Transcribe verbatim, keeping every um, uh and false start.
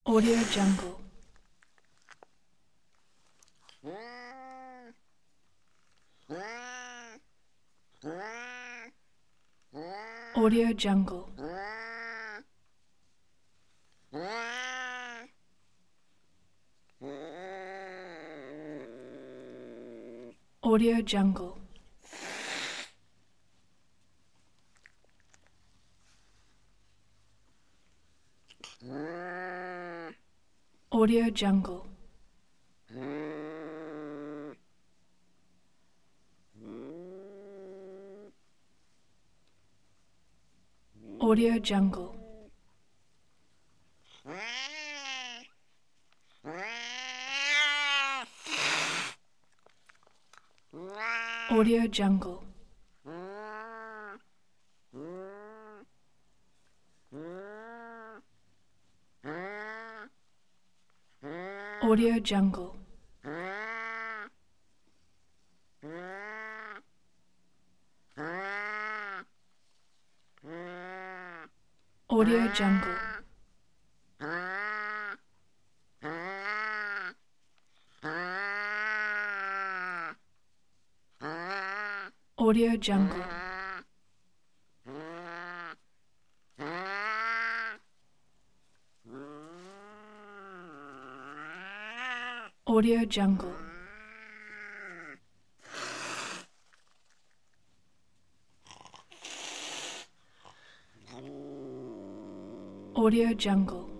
Audio Jungle. Audio Jungle. Audio Jungle. Audio Jungle. Audio Jungle. Audio Jungle. Audio Jungle. Audio Jungle. Audio Jungle. Audio Jungle. Audio Jungle.